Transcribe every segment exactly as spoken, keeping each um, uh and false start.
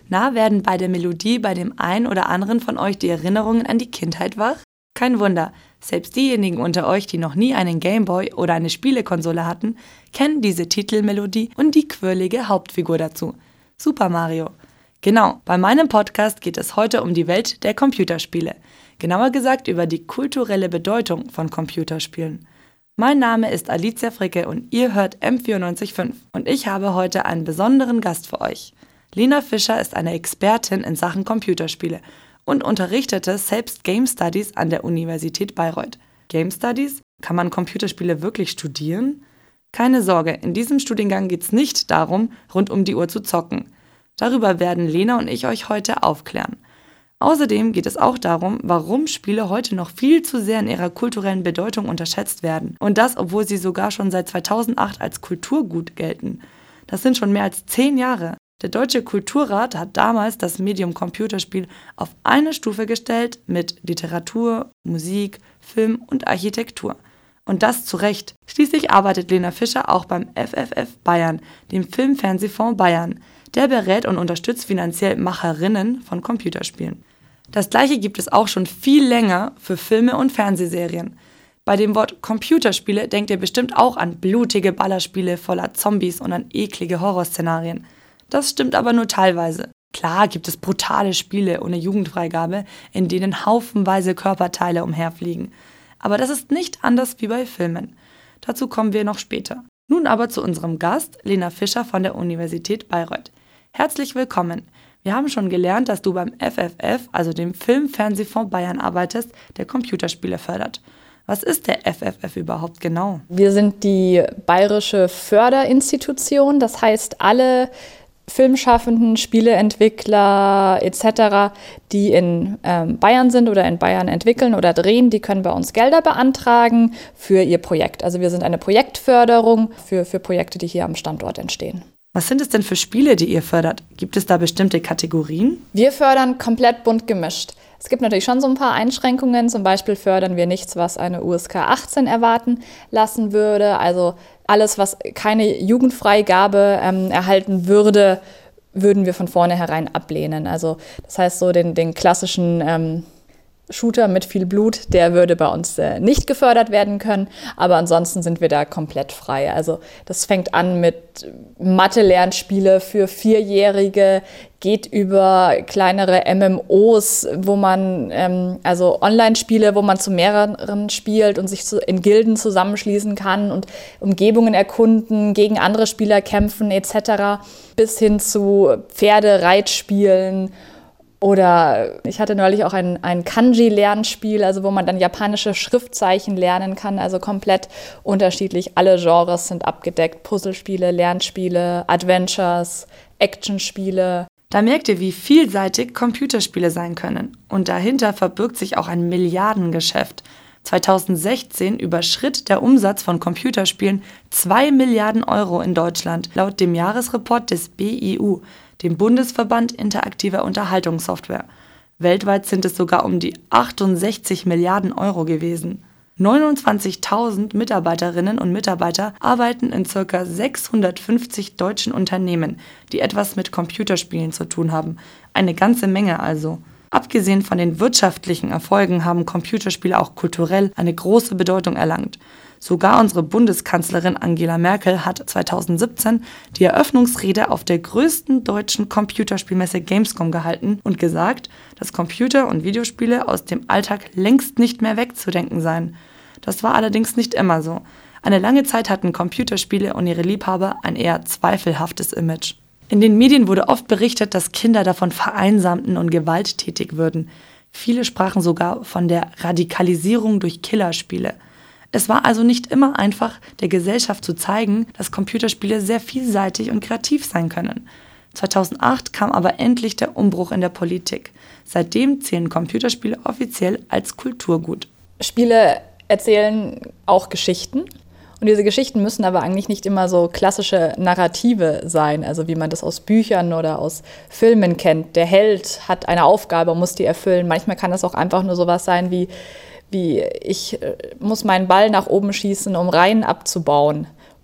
Na, werden bei der Melodie bei dem einen oder anderen von euch die Erinnerungen an die Kindheit wach? Kein Wunder, selbst diejenigen unter euch, die noch nie einen Gameboy oder eine Spielekonsole hatten, kennen diese Titelmelodie und die quirlige Hauptfigur dazu: Super Mario. Genau, bei meinem Podcast geht es heute um die Welt der Computerspiele. Genauer gesagt über die kulturelle Bedeutung von Computerspielen. Mein Name ist Alicia Fricke und ihr hört M vierundneunzig Komma fünf und ich habe heute einen besonderen Gast für euch. Lena Fischer ist eine Expertin in Sachen Computerspiele und unterrichtete selbst Game Studies an der Universität Bayreuth. Game Studies? Kann man Computerspiele wirklich studieren? Keine Sorge, in diesem Studiengang geht es nicht darum, rund um die Uhr zu zocken. Darüber werden Lena und ich euch heute aufklären. Außerdem geht es auch darum, warum Spiele heute noch viel zu sehr in ihrer kulturellen Bedeutung unterschätzt werden. Und das, obwohl sie sogar schon seit zweitausendacht als Kulturgut gelten. Das sind schon mehr als zehn Jahre. Der Deutsche Kulturrat hat damals das Medium Computerspiel auf eine Stufe gestellt mit Literatur, Musik, Film und Architektur. Und das zu Recht. Schließlich arbeitet Lena Fischer auch beim F F F Bayern, dem Film-Fernsehfonds Bayern. Der berät und unterstützt finanziell Macherinnen von Computerspielen. Das gleiche gibt es auch schon viel länger für Filme und Fernsehserien. Bei dem Wort Computerspiele denkt ihr bestimmt auch an blutige Ballerspiele voller Zombies und an eklige Horrorszenarien. Das stimmt aber nur teilweise. Klar gibt es brutale Spiele ohne Jugendfreigabe, in denen haufenweise Körperteile umherfliegen. Aber das ist nicht anders wie bei Filmen. Dazu kommen wir noch später. Nun aber zu unserem Gast, Lena Fischer von der Universität Bayreuth. Herzlich willkommen. Wir haben schon gelernt, dass du beim F F F, also dem Film-Fernsehfonds Bayern, arbeitest, der Computerspiele fördert. Was ist der F F F überhaupt genau? Wir sind die bayerische Förderinstitution, das heißt alle Filmschaffenden, Spieleentwickler et cetera, die in ähm, Bayern sind oder in Bayern entwickeln oder drehen, die können bei uns Gelder beantragen für ihr Projekt. Also wir sind eine Projektförderung für, für Projekte, die hier am Standort entstehen. Was sind es denn für Spiele, die ihr fördert? Gibt es da bestimmte Kategorien? Wir fördern komplett bunt gemischt. Es gibt natürlich schon so ein paar Einschränkungen. Zum Beispiel fördern wir nichts, was eine U S K achtzehn erwarten lassen würde. Also alles, was keine Jugendfreigabe ähm, erhalten würde, würden wir von vornherein ablehnen. Also das heißt, so den, den klassischen ähm, Shooter mit viel Blut, der würde bei uns äh, nicht gefördert werden können. Aber ansonsten sind wir da komplett frei. Also das fängt an mit Mathe-Lernspiele für Vierjährige, geht über kleinere M M Os, wo man, ähm, also Online-Spiele, wo man zu mehreren spielt und sich zu, in Gilden zusammenschließen kann und Umgebungen erkunden, gegen andere Spieler kämpfen et cetera, bis hin zu Pferdereitspielen. Oder ich hatte neulich auch ein, ein Kanji-Lernspiel, also wo man dann japanische Schriftzeichen lernen kann, also komplett unterschiedlich. Alle Genres sind abgedeckt, Puzzlespiele, Lernspiele, Adventures, Actionspiele. Da merkt ihr, wie vielseitig Computerspiele sein können. Und dahinter verbirgt sich auch ein Milliardengeschäft. zweitausendsechzehn überschritt der Umsatz von Computerspielen zwei Milliarden Euro in Deutschland, laut dem Jahresreport des B I U, dem Bundesverband interaktiver Unterhaltungssoftware. Weltweit sind es sogar um die achtundsechzig Milliarden Euro gewesen. neunundzwanzigtausend Mitarbeiterinnen und Mitarbeiter arbeiten in ca. sechshundertfünfzig deutschen Unternehmen, die etwas mit Computerspielen zu tun haben. Eine ganze Menge also. Abgesehen von den wirtschaftlichen Erfolgen haben Computerspiele auch kulturell eine große Bedeutung erlangt. Sogar unsere Bundeskanzlerin Angela Merkel hat zweitausendsiebzehn die Eröffnungsrede auf der größten deutschen Computerspielmesse Gamescom gehalten und gesagt, dass Computer- und Videospiele aus dem Alltag längst nicht mehr wegzudenken seien. Das war allerdings nicht immer so. Eine lange Zeit hatten Computerspiele und ihre Liebhaber ein eher zweifelhaftes Image. In den Medien wurde oft berichtet, dass Kinder davon vereinsamten und gewalttätig würden. Viele sprachen sogar von der Radikalisierung durch Killerspiele. Es war also nicht immer einfach, der Gesellschaft zu zeigen, dass Computerspiele sehr vielseitig und kreativ sein können. zweitausendacht kam aber endlich der Umbruch in der Politik. Seitdem zählen Computerspiele offiziell als Kulturgut. Spiele erzählen auch Geschichten. Und diese Geschichten müssen aber eigentlich nicht immer so klassische Narrative sein, also wie man das aus Büchern oder aus Filmen kennt. Der Held hat eine Aufgabe und muss die erfüllen. Manchmal kann das auch einfach nur sowas sein wie, wie ich muss meinen Ball nach oben schießen, um Reihen abzubauen.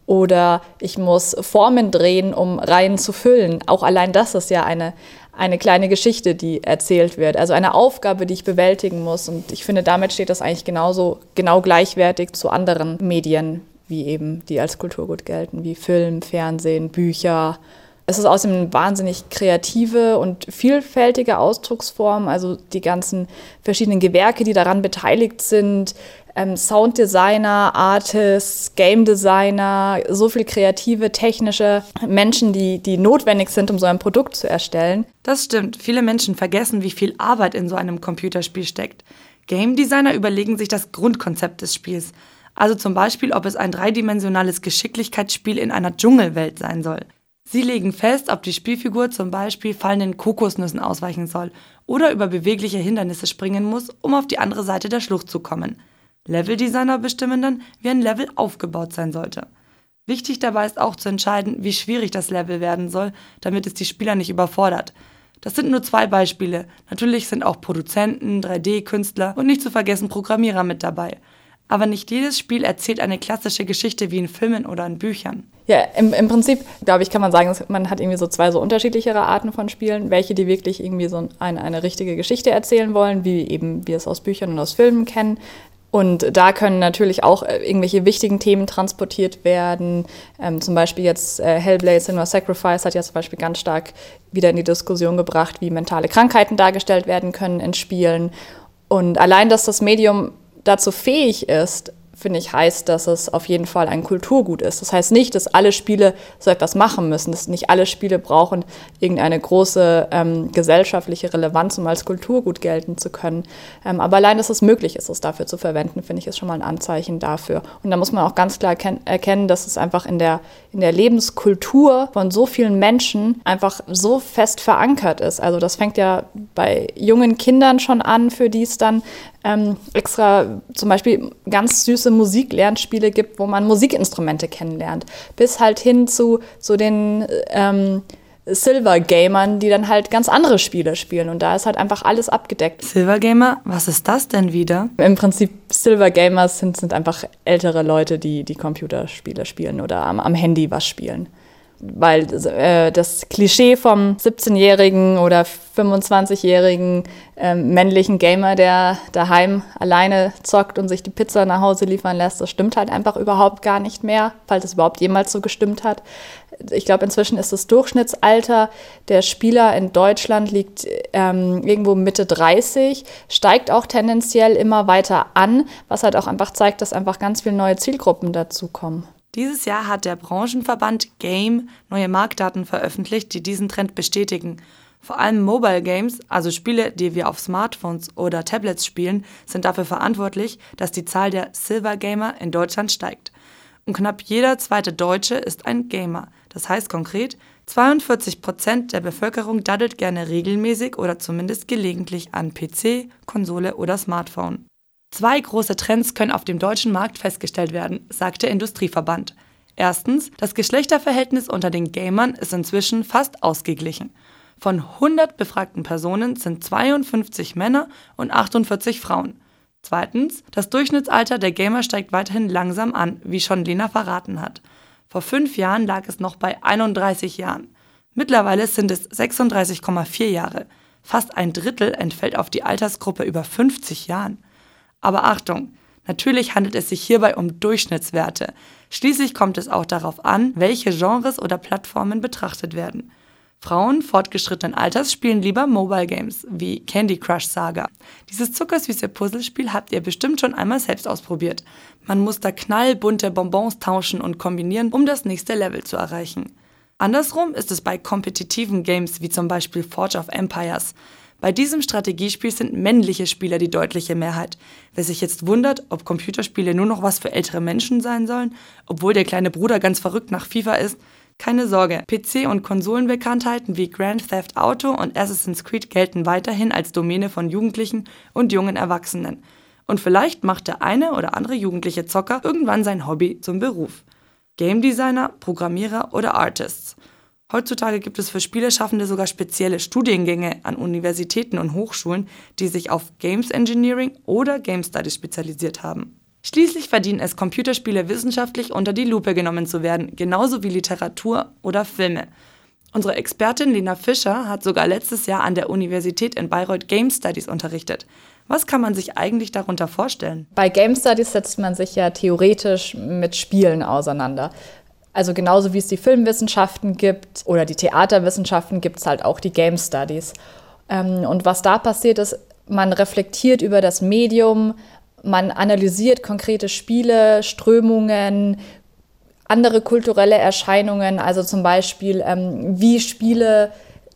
oder ich muss Formen drehen, um Reihen zu füllen. Auch allein das ist ja eine, eine kleine Geschichte, die erzählt wird. Also eine Aufgabe, die ich bewältigen muss. Und ich finde, damit steht das eigentlich genauso, genau gleichwertig zu anderen Medien, wie eben die als Kulturgut gelten, wie Film, Fernsehen, Bücher. Es ist außerdem eine wahnsinnig kreative und vielfältige Ausdrucksform. Also die ganzen verschiedenen Gewerke, die daran beteiligt sind, Ähm, Sounddesigner, Artists, Game Designer, so viel kreative, technische Menschen, die, die notwendig sind, um so ein Produkt zu erstellen. Das stimmt. Viele Menschen vergessen, wie viel Arbeit in so einem Computerspiel steckt. Game Designer überlegen sich das Grundkonzept des Spiels. Also zum Beispiel, ob es ein dreidimensionales Geschicklichkeitsspiel in einer Dschungelwelt sein soll. Sie legen fest, ob die Spielfigur zum Beispiel fallenden Kokosnüssen ausweichen soll oder über bewegliche Hindernisse springen muss, um auf die andere Seite der Schlucht zu kommen. Leveldesigner bestimmen dann, wie ein Level aufgebaut sein sollte. Wichtig dabei ist auch zu entscheiden, wie schwierig das Level werden soll, damit es die Spieler nicht überfordert. Das sind nur zwei Beispiele. Natürlich sind auch Produzenten, drei D-Künstler und nicht zu vergessen Programmierer mit dabei. Aber nicht jedes Spiel erzählt eine klassische Geschichte wie in Filmen oder in Büchern. Ja, im, im Prinzip, glaube ich, kann man sagen, man hat irgendwie so zwei so unterschiedlichere Arten von Spielen. Welche, die wirklich irgendwie so eine, eine richtige Geschichte erzählen wollen, wie eben wir es aus Büchern und aus Filmen kennen. Und da können natürlich auch irgendwelche wichtigen Themen transportiert werden. Ähm, zum Beispiel jetzt äh, Hellblade: Senua's Sacrifice hat ja zum Beispiel ganz stark wieder in die Diskussion gebracht, wie mentale Krankheiten dargestellt werden können in Spielen. Und allein, dass das Medium dazu fähig ist, finde ich, heißt, dass es auf jeden Fall ein Kulturgut ist. Das heißt nicht, dass alle Spiele so etwas machen müssen, dass nicht alle Spiele brauchen irgendeine große ähm, gesellschaftliche Relevanz, um als Kulturgut gelten zu können. Ähm, aber allein, dass es möglich ist, es dafür zu verwenden, finde ich, ist schon mal ein Anzeichen dafür. Und da muss man auch ganz klar erken- erkennen, dass es einfach in der, in der Lebenskultur von so vielen Menschen einfach so fest verankert ist. Also das fängt ja bei jungen Kindern schon an, für die es dann ähm, extra zum Beispiel ganz süße Musiklernspiele gibt, wo man Musikinstrumente kennenlernt, bis halt hin zu, zu den ähm, Silver-Gamern, die dann halt ganz andere Spiele spielen. Und da ist halt einfach alles abgedeckt. Silver-Gamer? Was ist das denn wieder? Im Prinzip Silver-Gamers sind, sind einfach ältere Leute, die, die Computerspiele spielen oder am, am Handy was spielen. Weil äh, das Klischee vom siebzehnjährigen oder fünfundzwanzigjährigen äh, männlichen Gamer, der daheim alleine zockt und sich die Pizza nach Hause liefern lässt, das stimmt halt einfach überhaupt gar nicht mehr, falls es überhaupt jemals so gestimmt hat. Ich glaube, inzwischen ist das Durchschnittsalter der Spieler in Deutschland liegt ähm, irgendwo Mitte dreißig, steigt auch tendenziell immer weiter an, was halt auch einfach zeigt, dass einfach ganz viele neue Zielgruppen dazukommen. Dieses Jahr hat der Branchenverband Game neue Marktdaten veröffentlicht, die diesen Trend bestätigen. Vor allem Mobile Games, also Spiele, die wir auf Smartphones oder Tablets spielen, sind dafür verantwortlich, dass die Zahl der Silver Gamer in Deutschland steigt. Und knapp jeder zweite Deutsche ist ein Gamer. Das heißt konkret, zweiundvierzig Prozent der Bevölkerung daddelt gerne regelmäßig oder zumindest gelegentlich an P C, Konsole oder Smartphone. Zwei große Trends können auf dem deutschen Markt festgestellt werden, sagt der Industrieverband. Erstens, das Geschlechterverhältnis unter den Gamern ist inzwischen fast ausgeglichen. Von hundert befragten Personen sind zweiundfünfzig Männer und achtundvierzig Frauen. Zweitens, das Durchschnittsalter der Gamer steigt weiterhin langsam an, wie schon Lena verraten hat. Vor fünf Jahren lag es noch bei einunddreißig Jahren. Mittlerweile sind es sechsunddreißig Komma vier Jahre. Fast ein Drittel entfällt auf die Altersgruppe über fünfzig Jahren. Aber Achtung, natürlich handelt es sich hierbei um Durchschnittswerte. Schließlich kommt es auch darauf an, welche Genres oder Plattformen betrachtet werden. Frauen fortgeschrittenen Alters spielen lieber Mobile Games wie Candy Crush Saga. Dieses zuckersüße Puzzlespiel habt ihr bestimmt schon einmal selbst ausprobiert. Man muss da knallbunte Bonbons tauschen und kombinieren, um das nächste Level zu erreichen. Andersrum ist es bei kompetitiven Games wie zum Beispiel Forge of Empires. Bei diesem Strategiespiel sind männliche Spieler die deutliche Mehrheit. Wer sich jetzt wundert, ob Computerspiele nur noch was für ältere Menschen sein sollen, obwohl der kleine Bruder ganz verrückt nach FIFA ist, keine Sorge, P C- und Konsolenbekanntheiten wie Grand Theft Auto und Assassin's Creed gelten weiterhin als Domäne von Jugendlichen und jungen Erwachsenen. Und vielleicht macht der eine oder andere jugendliche Zocker irgendwann sein Hobby zum Beruf. Game Designer, Programmierer oder Artists. Heutzutage gibt es für Spieleschaffende sogar spezielle Studiengänge an Universitäten und Hochschulen, die sich auf Games Engineering oder Game Studies spezialisiert haben. Schließlich verdienen es Computerspiele wissenschaftlich unter die Lupe genommen zu werden, genauso wie Literatur oder Filme. Unsere Expertin Lena Fischer hat sogar letztes Jahr an der Universität in Bayreuth Game Studies unterrichtet. Was kann man sich eigentlich darunter vorstellen? Bei Game Studies setzt man sich ja theoretisch mit Spielen auseinander. Also genauso wie es die Filmwissenschaften gibt oder die Theaterwissenschaften, gibt es halt auch die Game Studies. Und was da passiert ist, man reflektiert über das Medium, man analysiert konkrete Spiele, Strömungen, andere kulturelle Erscheinungen, also zum Beispiel, ähm, wie Spiele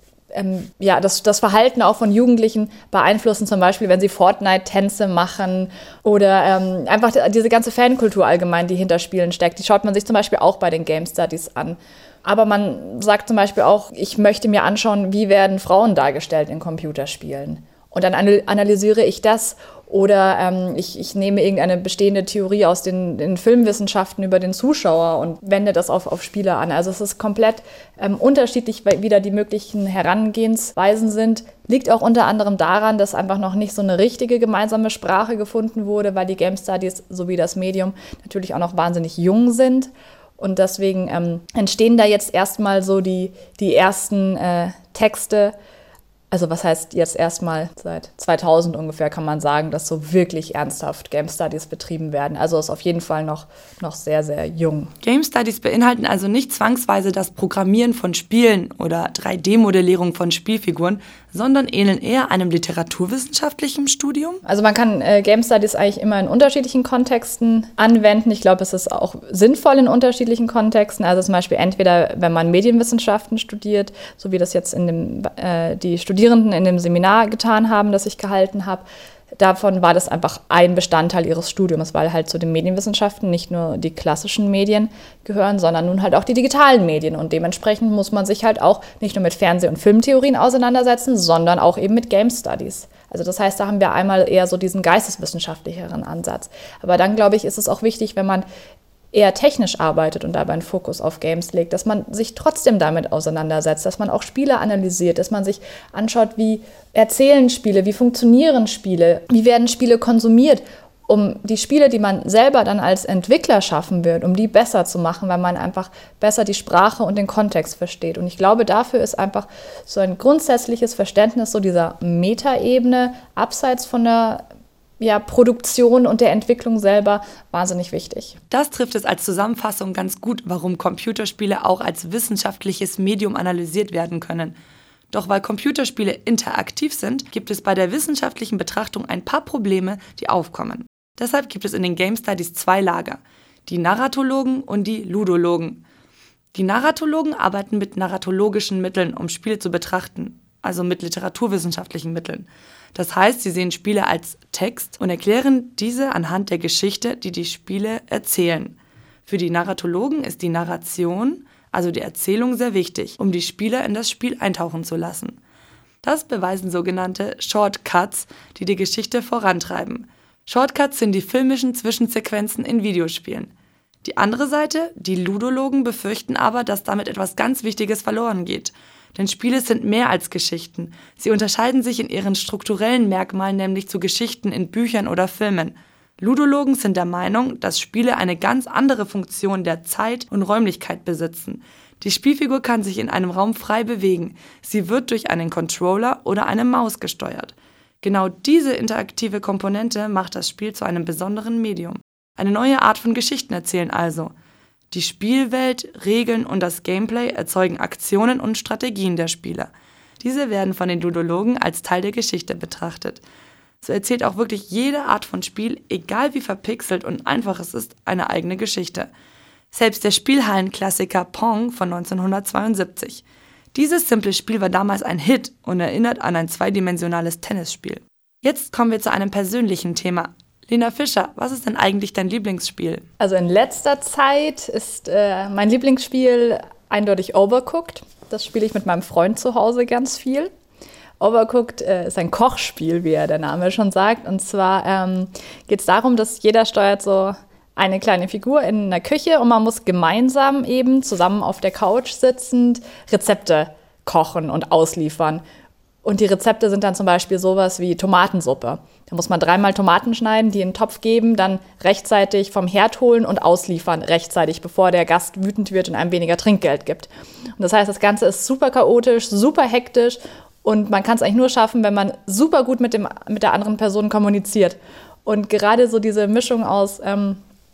ähm, ja, das, das Verhalten auch von Jugendlichen beeinflussen, zum Beispiel, wenn sie Fortnite-Tänze machen oder ähm, einfach diese ganze Fankultur allgemein, die hinter Spielen steckt. Die schaut man sich zum Beispiel auch bei den Game Studies an. Aber man sagt zum Beispiel auch, ich möchte mir anschauen, wie werden Frauen dargestellt in Computerspielen. Und dann analysiere ich das oder ähm, ich, ich nehme irgendeine bestehende Theorie aus den, den Filmwissenschaften über den Zuschauer und wende das auf, auf Spiele an. Also es ist komplett ähm, unterschiedlich, weil wieder die möglichen Herangehensweisen sind. Liegt auch unter anderem daran, dass einfach noch nicht so eine richtige gemeinsame Sprache gefunden wurde, weil die Game Studies sowie das Medium natürlich auch noch wahnsinnig jung sind. Und deswegen ähm, entstehen da jetzt erstmal so die, die ersten äh, Texte. Also was heißt jetzt erstmal seit zweitausend ungefähr kann man sagen, dass so wirklich ernsthaft Game Studies betrieben werden. Also ist auf jeden Fall noch, noch sehr, sehr jung. Game Studies beinhalten also nicht zwangsweise das Programmieren von Spielen oder drei D Modellierung von Spielfiguren, sondern ähneln eher einem literaturwissenschaftlichen Studium? Also man kann äh, Game Studies eigentlich immer in unterschiedlichen Kontexten anwenden. Ich glaube, es ist auch sinnvoll in unterschiedlichen Kontexten. Also zum Beispiel entweder, wenn man Medienwissenschaften studiert, so wie das jetzt in dem, äh, die Studierenden in dem Seminar getan haben, das ich gehalten habe. Davon war das einfach ein Bestandteil ihres Studiums, weil halt zu den Medienwissenschaften nicht nur die klassischen Medien gehören, sondern nun halt auch die digitalen Medien. Und dementsprechend muss man sich halt auch nicht nur mit Fernseh- und Filmtheorien auseinandersetzen, sondern auch eben mit Game Studies. Also das heißt, da haben wir einmal eher so diesen geisteswissenschaftlicheren Ansatz. Aber dann, glaube ich, ist es auch wichtig, wenn man eher technisch arbeitet und dabei einen Fokus auf Games legt, dass man sich trotzdem damit auseinandersetzt, dass man auch Spiele analysiert, dass man sich anschaut, wie erzählen Spiele, wie funktionieren Spiele, wie werden Spiele konsumiert, um die Spiele, die man selber dann als Entwickler schaffen wird, um die besser zu machen, weil man einfach besser die Sprache und den Kontext versteht. Und ich glaube, dafür ist einfach so ein grundsätzliches Verständnis so dieser Metaebene, abseits von der ja, Produktion und der Entwicklung selber wahnsinnig wichtig. Das trifft es als Zusammenfassung ganz gut, warum Computerspiele auch als wissenschaftliches Medium analysiert werden können. Doch weil Computerspiele interaktiv sind, gibt es bei der wissenschaftlichen Betrachtung ein paar Probleme, die aufkommen. Deshalb gibt es in den Game Studies zwei Lager, die Narratologen und die Ludologen. Die Narratologen arbeiten mit narratologischen Mitteln, um Spiele zu betrachten, also mit literaturwissenschaftlichen Mitteln. Das heißt, sie sehen Spiele als Text und erklären diese anhand der Geschichte, die die Spiele erzählen. Für die Narratologen ist die Narration, also die Erzählung, sehr wichtig, um die Spieler in das Spiel eintauchen zu lassen. Das beweisen sogenannte Shortcuts, die die Geschichte vorantreiben. Shortcuts sind die filmischen Zwischensequenzen in Videospielen. Die andere Seite, die Ludologen, befürchten aber, dass damit etwas ganz Wichtiges verloren geht. Denn Spiele sind mehr als Geschichten. Sie unterscheiden sich in ihren strukturellen Merkmalen nämlich zu Geschichten in Büchern oder Filmen. Ludologen sind der Meinung, dass Spiele eine ganz andere Funktion der Zeit und Räumlichkeit besitzen. Die Spielfigur kann sich in einem Raum frei bewegen. Sie wird durch einen Controller oder eine Maus gesteuert. Genau diese interaktive Komponente macht das Spiel zu einem besonderen Medium. Eine neue Art von Geschichten erzählen also. Die Spielwelt, Regeln und das Gameplay erzeugen Aktionen und Strategien der Spieler. Diese werden von den Ludologen als Teil der Geschichte betrachtet. So erzählt auch wirklich jede Art von Spiel, egal wie verpixelt und einfach es ist, eine eigene Geschichte. Selbst der Spielhallenklassiker Pong von neunzehnhundertzweiundsiebzig. Dieses simple Spiel war damals ein Hit und erinnert an ein zweidimensionales Tennisspiel. Jetzt kommen wir zu einem persönlichen Thema. Lena Fischer, was ist denn eigentlich dein Lieblingsspiel? Also in letzter Zeit ist äh, mein Lieblingsspiel eindeutig Overcooked. Das spiele ich mit meinem Freund zu Hause ganz viel. Overcooked äh, ist ein Kochspiel, wie ja der Name schon sagt. Und zwar ähm, geht es darum, dass jeder steuert so eine kleine Figur in einer Küche und man muss gemeinsam eben zusammen auf der Couch sitzend Rezepte kochen und ausliefern. Und die Rezepte sind dann zum Beispiel sowas wie Tomatensuppe. Da muss man dreimal Tomaten schneiden, die in den Topf geben, dann rechtzeitig vom Herd holen und ausliefern, rechtzeitig, bevor der Gast wütend wird und einem weniger Trinkgeld gibt. Und das heißt, das Ganze ist super chaotisch, super hektisch und man kann es eigentlich nur schaffen, wenn man super gut mit, dem, mit der anderen Person kommuniziert. Und gerade so diese Mischung aus ähm,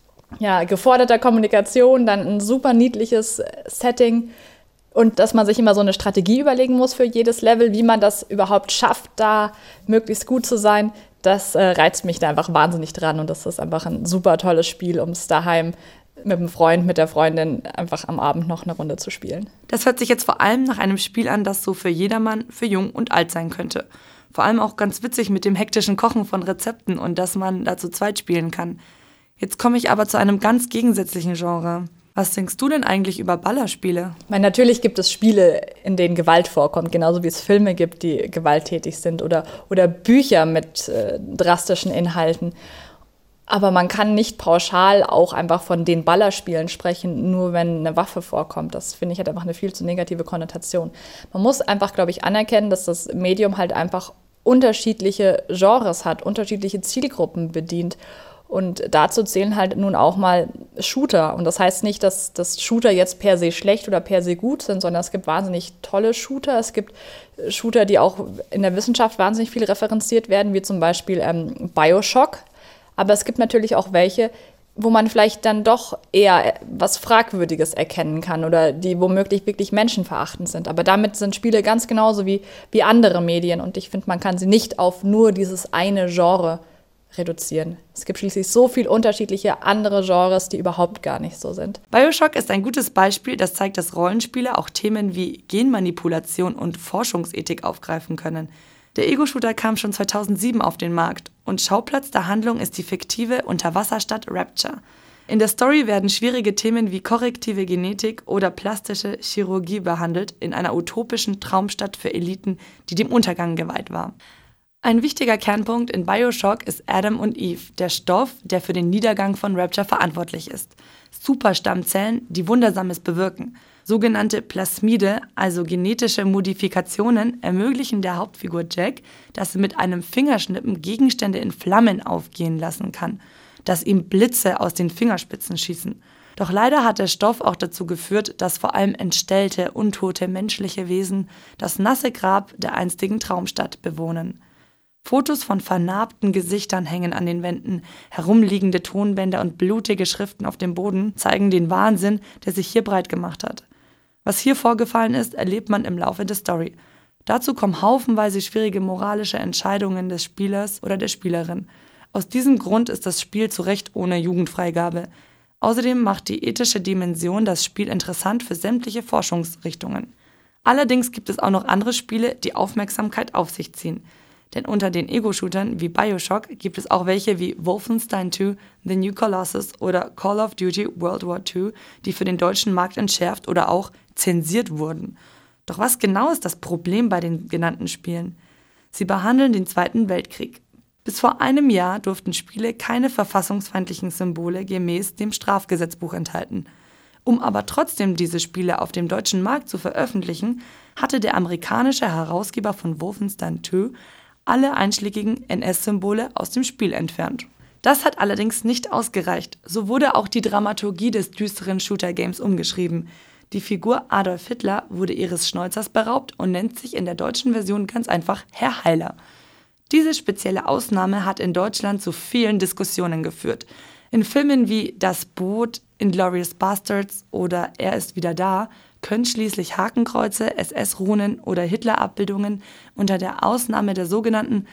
ja, geforderter Kommunikation, dann ein super niedliches Setting, und dass man sich immer so eine Strategie überlegen muss für jedes Level, wie man das überhaupt schafft, da möglichst gut zu sein, das äh, reizt mich da einfach wahnsinnig dran. Und das ist einfach ein super tolles Spiel, um es daheim mit dem Freund, mit der Freundin einfach am Abend noch eine Runde zu spielen. Das hört sich jetzt vor allem nach einem Spiel an, das so für jedermann, für jung und alt sein könnte. Vor allem auch ganz witzig mit dem hektischen Kochen von Rezepten und dass man da zu zweit spielen kann. Jetzt komme ich aber zu einem ganz gegensätzlichen Genre. Was denkst du denn eigentlich über Ballerspiele? Ich meine, natürlich gibt es Spiele, in denen Gewalt vorkommt, genauso wie es Filme gibt, die gewalttätig sind oder, oder Bücher mit äh, drastischen Inhalten. Aber man kann nicht pauschal auch einfach von den Ballerspielen sprechen, nur wenn eine Waffe vorkommt. Das, finde ich, hat einfach eine viel zu negative Konnotation. Man muss einfach, glaube ich, anerkennen, dass das Medium halt einfach unterschiedliche Genres hat, unterschiedliche Zielgruppen bedient. Und dazu zählen halt nun auch mal Shooter. Und das heißt nicht, dass, dass Shooter jetzt per se schlecht oder per se gut sind, sondern es gibt wahnsinnig tolle Shooter. Es gibt Shooter, die auch in der Wissenschaft wahnsinnig viel referenziert werden, wie zum Beispiel ähm, Bioshock. Aber es gibt natürlich auch welche, wo man vielleicht dann doch eher was Fragwürdiges erkennen kann oder die womöglich wirklich menschenverachtend sind. Aber damit sind Spiele ganz genauso wie, wie andere Medien. Und ich finde, man kann sie nicht auf nur dieses eine Genre reduzieren. Es gibt schließlich so viele unterschiedliche andere Genres, die überhaupt gar nicht so sind. Bioshock ist ein gutes Beispiel, das zeigt, dass Rollenspiele auch Themen wie Genmanipulation und Forschungsethik aufgreifen können. Der Ego-Shooter kam schon zweitausendsieben auf den Markt und Schauplatz der Handlung ist die fiktive Unterwasserstadt Rapture. In der Story werden schwierige Themen wie korrektive Genetik oder plastische Chirurgie behandelt in einer utopischen Traumstadt für Eliten, die dem Untergang geweiht war. Ein wichtiger Kernpunkt in Bioshock ist Adam und Eve, der Stoff, der für den Niedergang von Rapture verantwortlich ist. Superstammzellen, die Wundersames bewirken. Sogenannte Plasmide, also genetische Modifikationen, ermöglichen der Hauptfigur Jack, dass er mit einem Fingerschnippen Gegenstände in Flammen aufgehen lassen kann, dass ihm Blitze aus den Fingerspitzen schießen. Doch leider hat der Stoff auch dazu geführt, dass vor allem entstellte, untote menschliche Wesen das nasse Grab der einstigen Traumstadt bewohnen. Fotos von vernarbten Gesichtern hängen an den Wänden, herumliegende Tonbänder und blutige Schriften auf dem Boden zeigen den Wahnsinn, der sich hier breit gemacht hat. Was hier vorgefallen ist, erlebt man im Laufe der Story. Dazu kommen haufenweise schwierige moralische Entscheidungen des Spielers oder der Spielerin. Aus diesem Grund ist das Spiel zu Recht ohne Jugendfreigabe. Außerdem macht die ethische Dimension das Spiel interessant für sämtliche Forschungsrichtungen. Allerdings gibt es auch noch andere Spiele, die Aufmerksamkeit auf sich ziehen. Denn unter den Ego-Shootern wie Bioshock gibt es auch welche wie Wolfenstein zwei, The New Colossus oder Call of Duty World War zwei, die für den deutschen Markt entschärft oder auch zensiert wurden. Doch was genau ist das Problem bei den genannten Spielen? Sie behandeln den Zweiten Weltkrieg. Bis vor einem Jahr durften Spiele keine verfassungsfeindlichen Symbole gemäß dem Strafgesetzbuch enthalten. Um aber trotzdem diese Spiele auf dem deutschen Markt zu veröffentlichen, hatte der amerikanische Herausgeber von Wolfenstein zwei alle einschlägigen N S-Symbole aus dem Spiel entfernt. Das hat allerdings nicht ausgereicht. So wurde auch die Dramaturgie des düsteren Shooter-Games umgeschrieben. Die Figur Adolf Hitler wurde ihres Schneuzers beraubt und nennt sich in der deutschen Version ganz einfach Herr Heiler. Diese spezielle Ausnahme hat in Deutschland zu vielen Diskussionen geführt. In Filmen wie Das Boot, Inglourious Basterds oder Er ist wieder da können schließlich Hakenkreuze, S S-Runen oder Hitler-Abbildungen unter der Ausnahme der sogenannten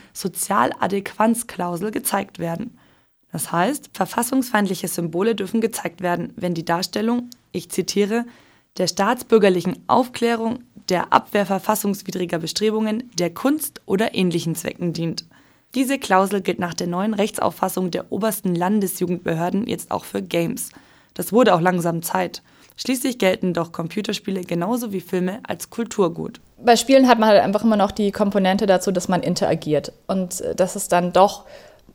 Sozialadäquanzklausel gezeigt werden. Das heißt, verfassungsfeindliche Symbole dürfen gezeigt werden, wenn die Darstellung, ich zitiere, der staatsbürgerlichen Aufklärung, der Abwehr verfassungswidriger Bestrebungen, der Kunst oder ähnlichen Zwecken dient. Diese Klausel gilt nach der neuen Rechtsauffassung der obersten Landesjugendbehörden jetzt auch für Games. Das wurde auch langsam Zeit. Schließlich gelten doch Computerspiele genauso wie Filme als Kulturgut. Bei Spielen hat man halt einfach immer noch die Komponente dazu, dass man interagiert. Und das ist dann doch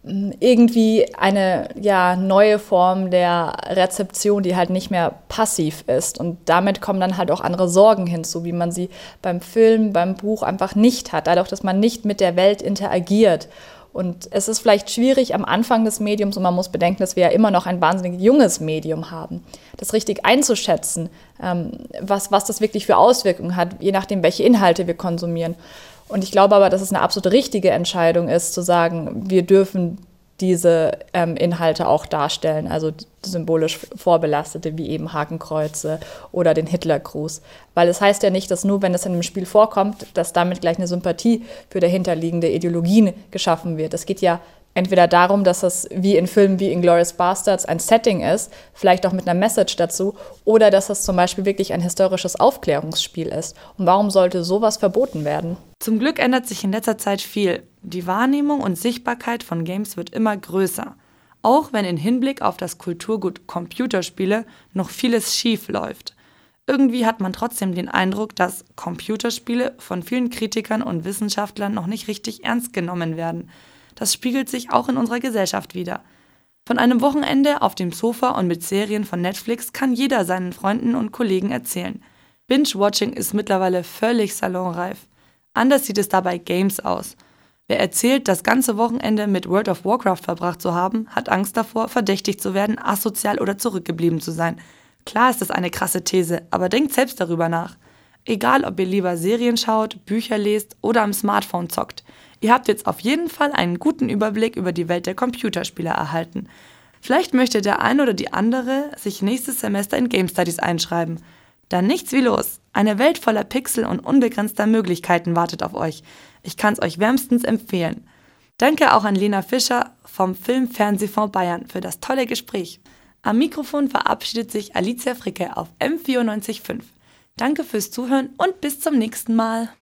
irgendwie eine ja, neue Form der Rezeption, die halt nicht mehr passiv ist. Und damit kommen dann halt auch andere Sorgen hinzu, wie man sie beim Film, beim Buch einfach nicht hat, dadurch, dass man nicht mit der Welt interagiert. Und es ist vielleicht schwierig am Anfang des Mediums, und man muss bedenken, dass wir ja immer noch ein wahnsinnig junges Medium haben, das richtig einzuschätzen, ähm, was, was das wirklich für Auswirkungen hat, je nachdem, welche Inhalte wir konsumieren. Und ich glaube aber, dass es eine absolut richtige Entscheidung ist, zu sagen, wir dürfen diese ähm, Inhalte auch darstellen, also symbolisch vorbelastete, wie eben Hakenkreuze oder den Hitlergruß. Weil es heißt ja nicht, dass nur, wenn es in einem Spiel vorkommt, dass damit gleich eine Sympathie für dahinterliegende Ideologien geschaffen wird. Es geht ja entweder darum, dass es wie in Filmen wie Inglourious Basterds ein Setting ist, vielleicht auch mit einer Message dazu, oder dass es zum Beispiel wirklich ein historisches Aufklärungsspiel ist. Und warum sollte sowas verboten werden? Zum Glück ändert sich in letzter Zeit viel. Die Wahrnehmung und Sichtbarkeit von Games wird immer größer. Auch wenn in Hinblick auf das Kulturgut Computerspiele noch vieles schief läuft. Irgendwie hat man trotzdem den Eindruck, dass Computerspiele von vielen Kritikern und Wissenschaftlern noch nicht richtig ernst genommen werden. Das spiegelt sich auch in unserer Gesellschaft wider. Von einem Wochenende auf dem Sofa und mit Serien von Netflix kann jeder seinen Freunden und Kollegen erzählen. Binge-Watching ist mittlerweile völlig salonreif. Anders sieht es dabei Games aus. Wer erzählt, das ganze Wochenende mit World of Warcraft verbracht zu haben, hat Angst davor, verdächtigt zu werden, asozial oder zurückgeblieben zu sein. Klar ist das eine krasse These, aber denkt selbst darüber nach. Egal, ob ihr lieber Serien schaut, Bücher lest oder am Smartphone zockt. Ihr habt jetzt auf jeden Fall einen guten Überblick über die Welt der Computerspiele erhalten. Vielleicht möchte der eine oder die andere sich nächstes Semester in Game Studies einschreiben. Dann nichts wie los. Eine Welt voller Pixel und unbegrenzter Möglichkeiten wartet auf euch. Ich kann es euch wärmstens empfehlen. Danke auch an Lena Fischer vom Film-Fernsehfonds Bayern für das tolle Gespräch. Am Mikrofon verabschiedet sich Alicia Fricke auf M vierundneunzig Komma fünf. Danke fürs Zuhören und bis zum nächsten Mal.